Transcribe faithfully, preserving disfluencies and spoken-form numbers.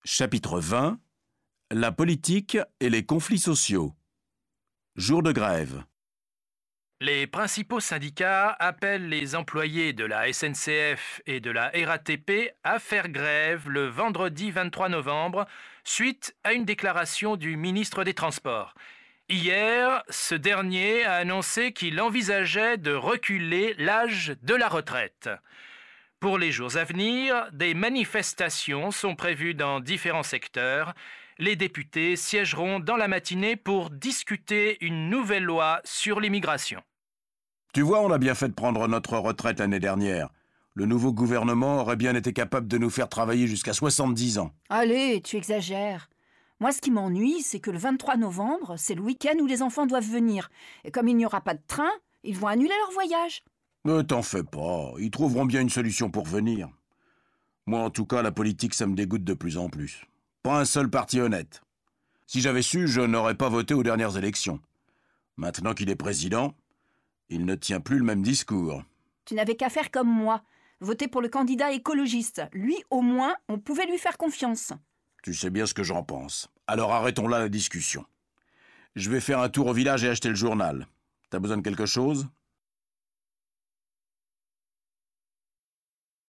Chapitre vingt. La politique et les conflits sociaux. Jour de grève. Les principaux syndicats appellent les employés de la S N C F et de la R A T P à faire grève le vendredi vingt-trois novembre, suite à une déclaration du ministre des Transports. Hier, ce dernier a annoncé qu'il envisageait de reculer l'âge de la retraite. Pour les jours à venir, des manifestations sont prévues dans différents secteurs. Les députés siégeront dans la matinée pour discuter une nouvelle loi sur l'immigration. Tu vois, on a bien fait de prendre notre retraite l'année dernière. Le nouveau gouvernement aurait bien été capable de nous faire travailler jusqu'à soixante-dix ans. Allez, tu exagères. Moi, ce qui m'ennuie, c'est que le vingt-trois novembre, c'est le week-end où les enfants doivent venir. Et comme il n'y aura pas de train, ils vont annuler leur voyage. Ne t'en fais pas, ils trouveront bien une solution pour venir. Moi, en tout cas, la politique, ça me dégoûte de plus en plus. Pas un seul parti honnête. Si j'avais su, je n'aurais pas voté aux dernières élections. Maintenant qu'il est président, il ne tient plus le même discours. Tu n'avais qu'à faire comme moi, voter pour le candidat écologiste. Lui, au moins, on pouvait lui faire confiance. Tu sais bien ce que j'en pense. Alors arrêtons là la discussion. Je vais faire un tour au village et acheter le journal. T'as besoin de quelque chose ?